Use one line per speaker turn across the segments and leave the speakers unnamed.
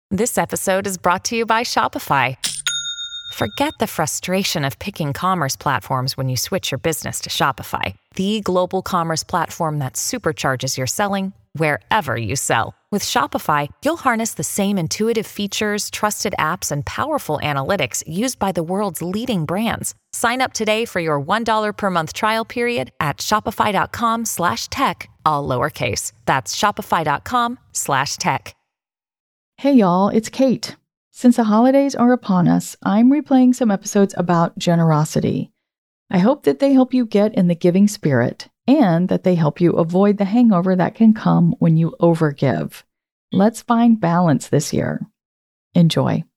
This episode is brought to you by Shopify. Forget the frustration of picking commerce platforms when you switch your business to Shopify, the global commerce platform that supercharges your selling wherever you sell. With Shopify, you'll harness the same intuitive features, trusted apps, and powerful analytics used by the world's leading brands. Sign up today for your $1 per month trial period at shopify.com/tech, all lowercase. That's shopify.com/tech.
Hey y'all, it's Kate. Since the holidays are upon us, I'm replaying some episodes about generosity. I hope that they help you get in the giving spirit and that they help you avoid the hangover that can come when you overgive. Let's find balance this year. Enjoy.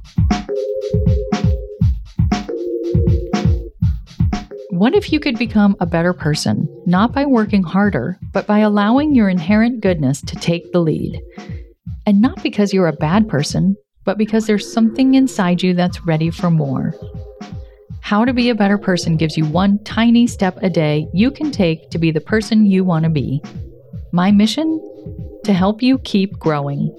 What if you could become a better person, not by working harder, but by allowing your inherent goodness to take the lead? And not because you're a bad person, but because there's something inside you that's ready for more. How to Be a Better Person gives you one tiny step a day you can take to be the person you want to be. My mission? To help you keep growing.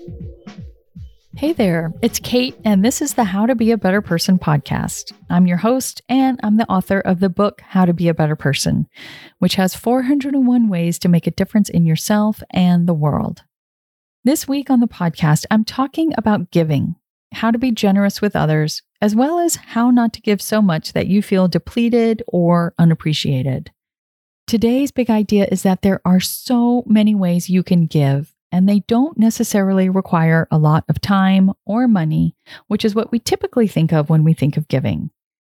Hey there, it's Kate, and this is the How to Be a Better Person podcast. I'm your host, and I'm the author of the book, How to Be a Better Person, which has 401 ways to make a difference in yourself and the world. This week on the podcast, I'm talking about giving, how to be generous with others, as well as how not to give so much that you feel depleted or unappreciated. Today's big idea is that there are so many ways you can give, and they don't necessarily require a lot of time or money, which is what we typically think of when we think of giving.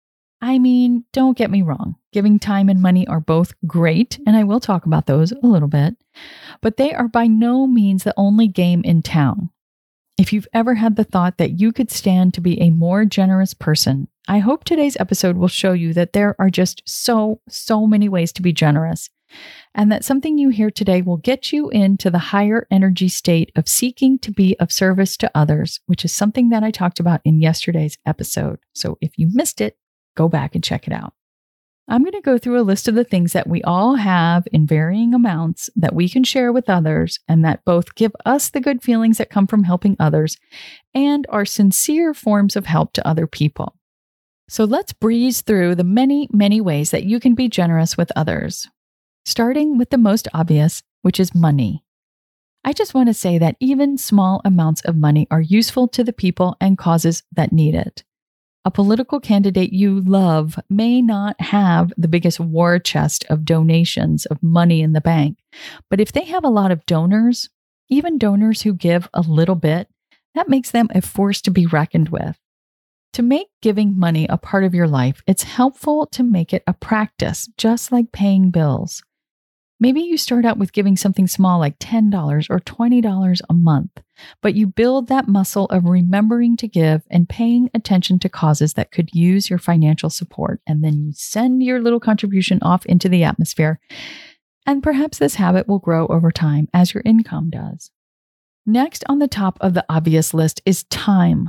I mean, don't get me wrong. Giving time and money are both great, and I will talk about those a little bit, but they are by no means the only game in town. If you've ever had the thought that you could stand to be a more generous person, I hope today's episode will show you that there are just so many ways to be generous, and that something you hear today will get you into the higher energy state of seeking to be of service to others, which is something that I talked about in yesterday's episode. So if you missed it, go back and check it out. I'm going to go through a list of the things that we all have in varying amounts that we can share with others and that both give us the good feelings that come from helping others and are sincere forms of help to other people. So let's breeze through the many ways that you can be generous with others. Starting with the most obvious, which is money. I just want to say that even small amounts of money are useful to the people and causes that need it. A political candidate you love may not have the biggest war chest of donations of money in the bank, but if they have a lot of donors, even donors who give a little bit, that makes them a force to be reckoned with. To make giving money a part of your life, it's helpful to make it a practice, just like paying bills. Maybe you start out with giving something small like $10 or $20 a month, but you build that muscle of remembering to give and paying attention to causes that could use your financial support. And then you send your little contribution off into the atmosphere. And perhaps this habit will grow over time as your income does. Next on the top of the obvious list is time.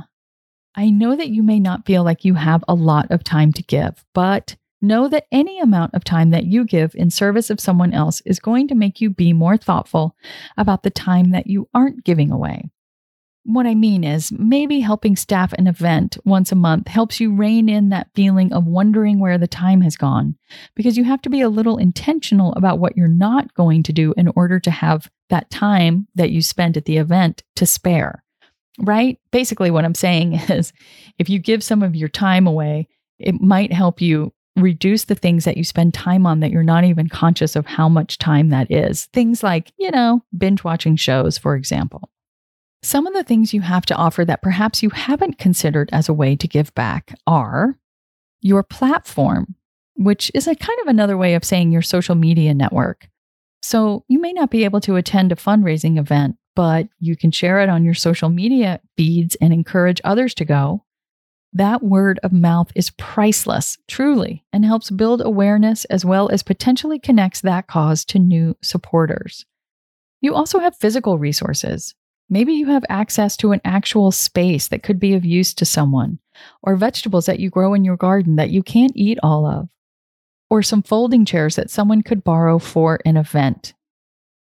I know that you may not feel like you have a lot of time to give, but know that any amount of time that you give in service of someone else is going to make you be more thoughtful about the time that you aren't giving away. What I mean is, maybe helping staff an event once a month helps you rein in that feeling of wondering where the time has gone, because you have to be a little intentional about what you're not going to do in order to have that time that you spent at the event to spare, right? Basically, what I'm saying is, if you give some of your time away, it might help you reduce the things that you spend time on that you're not even conscious of how much time that is. Things like, binge watching shows, for example. Some of the things you have to offer that perhaps you haven't considered as a way to give back are your platform, which is a kind of another way of saying your social media network. So you may not be able to attend a fundraising event, but you can share it on your social media feeds and encourage others to go. That word of mouth is priceless, truly, and helps build awareness as well as potentially connects that cause to new supporters. You also have physical resources. Maybe you have access to an actual space that could be of use to someone, or vegetables that you grow in your garden that you can't eat all of, or some folding chairs that someone could borrow for an event.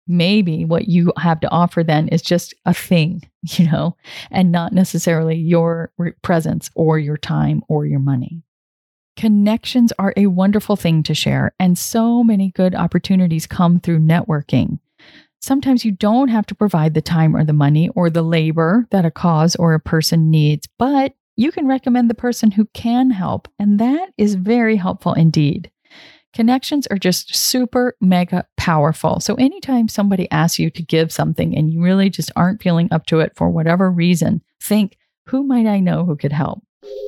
maybe what you have to offer then is just a thing, and not necessarily your presence or your time or your money. Connections are a wonderful thing to share, and so many good opportunities come through networking. Sometimes you don't have to provide the time or the money or the labor that a cause or a person needs, but you can recommend the person who can help, and that is very helpful indeed. Connections are just super mega powerful. So anytime somebody asks you to give something and you really just aren't feeling up to it for whatever reason, think, who might I know who could help?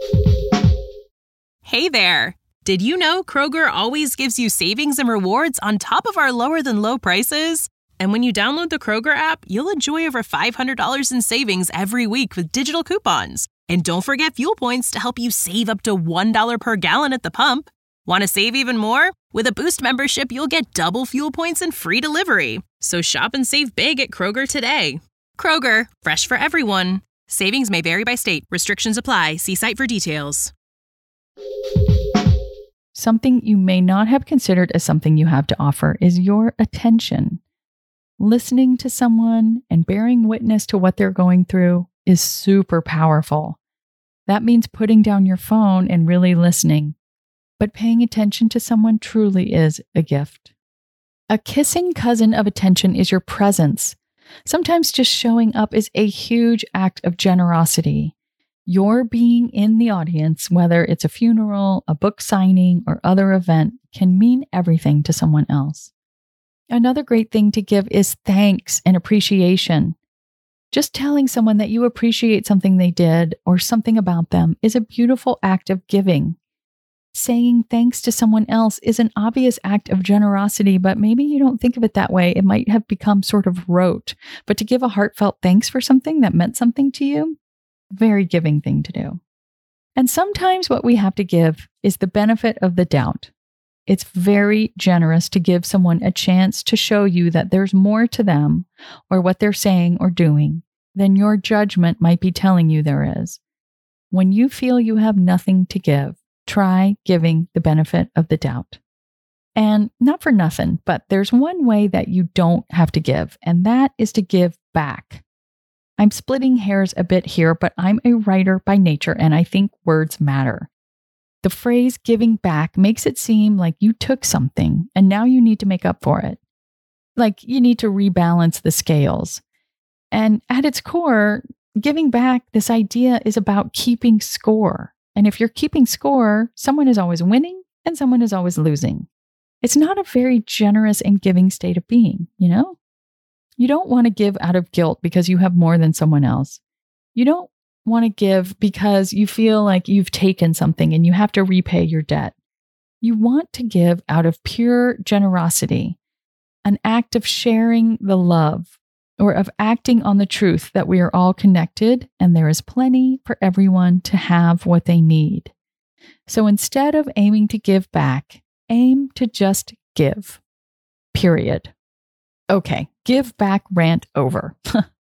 Hey there! Did you know Kroger always gives you savings and rewards on top of our lower than low prices? And when you download the Kroger app, you'll enjoy over $500 in savings every week with digital coupons. And don't forget fuel points to help you save up to $1 per gallon at the pump. Want to save even more? With a Boost membership, you'll get double fuel points and free delivery. So shop and save big at Kroger today. Kroger, fresh for everyone. Savings may vary by state. Restrictions apply. See site for details.
Something you may not have considered as something you have to offer is your attention. Listening to someone and bearing witness to what they're going through is super powerful. That means putting down your phone and really listening. But paying attention to someone truly is a gift. A kissing cousin of attention is your presence. Sometimes just showing up is a huge act of generosity. Your being in the audience, whether it's a funeral, a book signing, or other event, can mean everything to someone else. Another great thing to give is thanks and appreciation. Just telling someone that you appreciate something they did or something about them is a beautiful act of giving. Saying thanks to someone else is an obvious act of generosity, but maybe you don't think of it that way. It might have become sort of rote. But to give a heartfelt thanks for something that meant something to you, very giving thing to do. And sometimes what we have to give is the benefit of the doubt. It's very generous to give someone a chance to show you that there's more to them or what they're saying or doing than your judgment might be telling you there is. When you feel you have nothing to give, try giving the benefit of the doubt. And not for nothing, but there's one way that you don't have to give, and that is to give back. I'm splitting hairs a bit here, but I'm a writer by nature, and I think words matter. The phrase giving back makes it seem like you took something and now you need to make up for it. Like you need to rebalance the scales. And at its core, giving back, this idea is about keeping score. And if you're keeping score, someone is always winning and someone is always losing. It's not a very generous and giving state of being, You don't want to give out of guilt because you have more than someone else. You don't want to give because you feel like you've taken something and you have to repay your debt. You want to give out of pure generosity, an act of sharing the love or of acting on the truth that we are all connected and there is plenty for everyone to have what they need. So instead of aiming to give back, aim to just give. Period. Okay, give back rant over.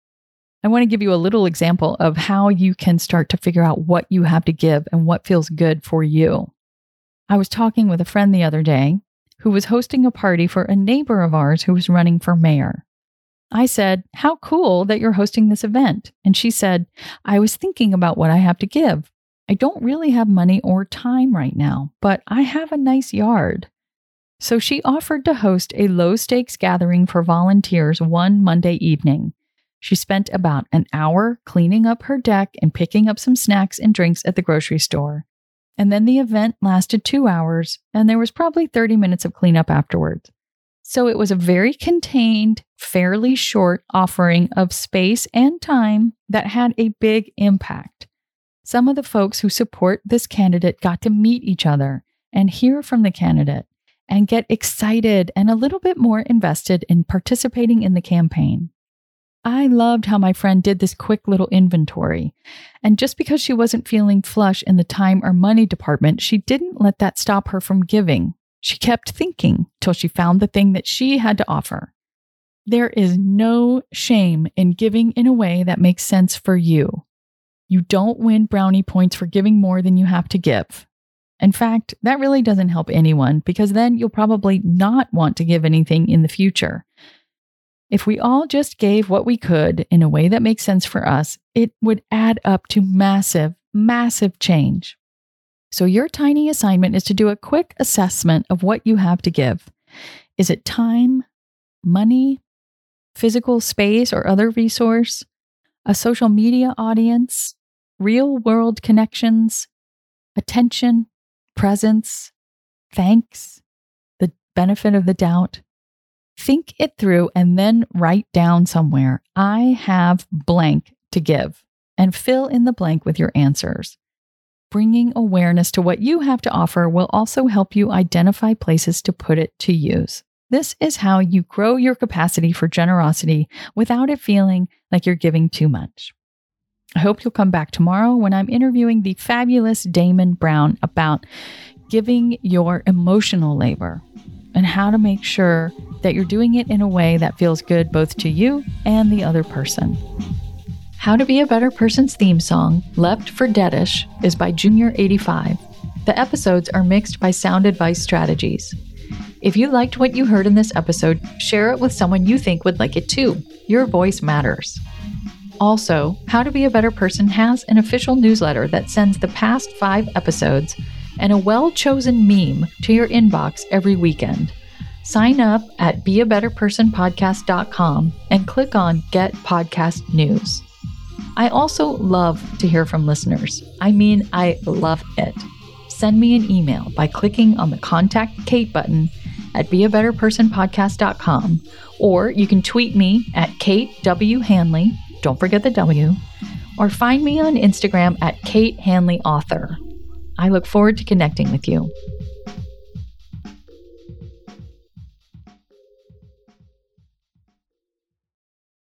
I want to give you a little example of how you can start to figure out what you have to give and what feels good for you. I was talking with a friend the other day who was hosting a party for a neighbor of ours who was running for mayor. I said, "How cool that you're hosting this event." And she said, "I was thinking about what I have to give. I don't really have money or time right now, but I have a nice yard." So she offered to host a low-stakes gathering for volunteers one Monday evening. She spent about an hour cleaning up her deck and picking up some snacks and drinks at the grocery store. And then the event lasted 2 hours, and there was probably 30 minutes of cleanup afterwards. So it was a very contained, fairly short offering of space and time that had a big impact. Some of the folks who support this candidate got to meet each other and hear from the candidate and get excited and a little bit more invested in participating in the campaign. I loved how my friend did this quick little inventory. And just because she wasn't feeling flush in the time or money department, she didn't let that stop her from giving. She kept thinking till she found the thing that she had to offer. There is no shame in giving in a way that makes sense for you. You don't win brownie points for giving more than you have to give. In fact, that really doesn't help anyone because then you'll probably not want to give anything in the future. If we all just gave what we could in a way that makes sense for us, it would add up to massive, massive change. So your tiny assignment is to do a quick assessment of what you have to give. Is it time, money, physical space or other resource, a social media audience, real-world connections, attention, presence, thanks, the benefit of the doubt? Think it through and then write down somewhere, I have blank to give, and fill in the blank with your answers. Bringing awareness to what you have to offer will also help you identify places to put it to use. This is how you grow your capacity for generosity without it feeling like you're giving too much. I hope you'll come back tomorrow when I'm interviewing the fabulous Damon Brown about giving your emotional labor and how to make sure that you're doing it in a way that feels good both to you and the other person. How to Be a Better Person's theme song, Left for Deadish, is by Junior85. The episodes are mixed by Sound Advice Strategies. If you liked what you heard in this episode, share it with someone you think would like it too. Your voice matters. Also, How to Be a Better Person has an official newsletter that sends the past 5 episodes and a well-chosen meme to your inbox every weekend. Sign up at beabetterpersonpodcast.com and click on Get Podcast News. I also love to hear from listeners. I mean, I love it. Send me an email by clicking on the Contact Kate button at beabetterpersonpodcast.com, or you can tweet me at Kate W. Hanley, don't forget the W, or find me on Instagram at Kate Hanley Author. I look forward to connecting with you.